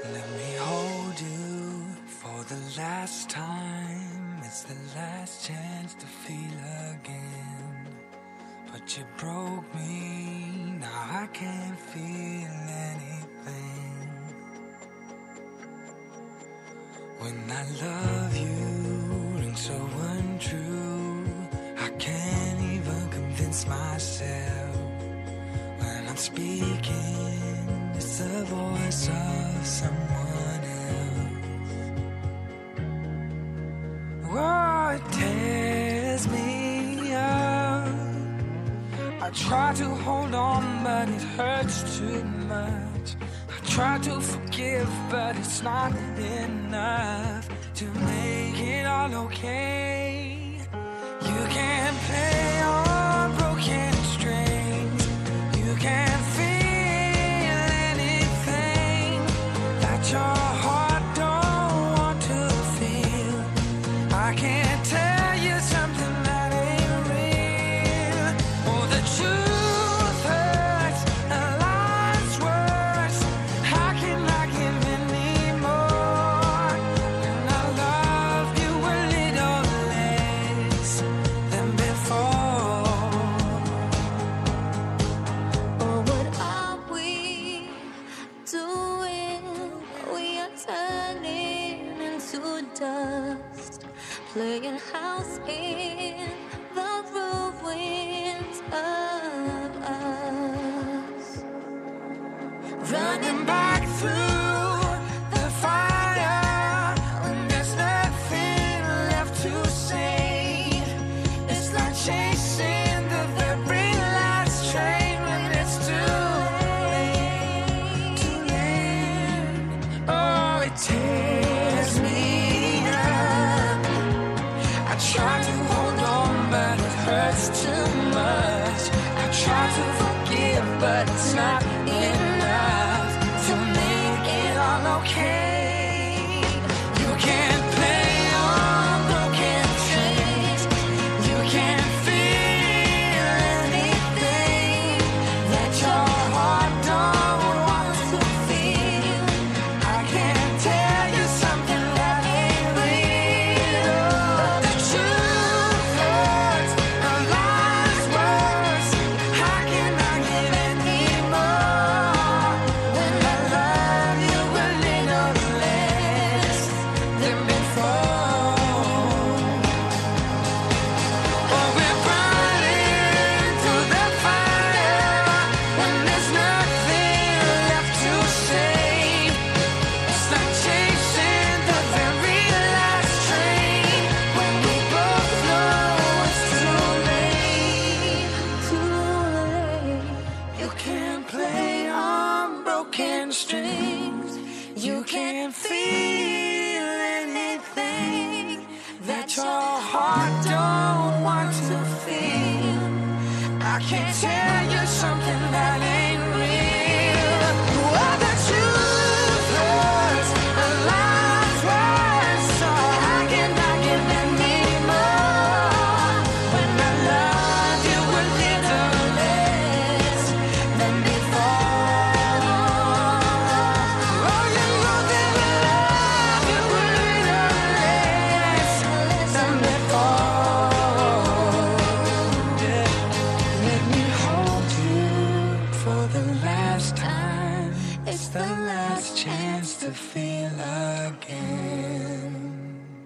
Let me hold you for the last time. It's the last chance to feel again. But you broke me, now I can't feel anything. When I love you rings so untrue, I can't even convince myself. When I'm speaking, it's the voice of someone else. Oh, it tears me up. I try to hold on, but it hurts too much. I try to forgive, but it's not enough to make it all okay. You can't play on broken strings. You can't feel anything that your heart don't want to feel. I can't tell you something that ain't real. Oh, the truth hurts and lies worse. How can I give anymore when I love you a little less than before? Oh, what are we doing? We are turning into dust, playing house in the ruins of us. Running back through the fire when there's nothing left to say. It's like chasing the very last train when it's too late, too late. Oh, it tears me up. I try to hold on, but it hurts too much. I try to forgive, but it's not enough to make it all okay. You can't play on broken strings. You can't feel anything that your heart don't want to feel. I can't tell you something that ain't real. The truth hurts and lies worse. How can I give anymore when I love you a little less than before? Oh, we're running through the fire when there's nothing left to say. It's like chasing the very last train when we both know it's too late. Too late. You can't play on broken strings. You can't feel anything that your heart don't want to feel. I can't tell you something that ain't real. Oh, the truth hurts and lies worse. So how can I give anymore when I love you a little less than before? Oh, you know that I love you a little less than before. Yeah. Let me hold you for the last time. It's the last chance to feel again.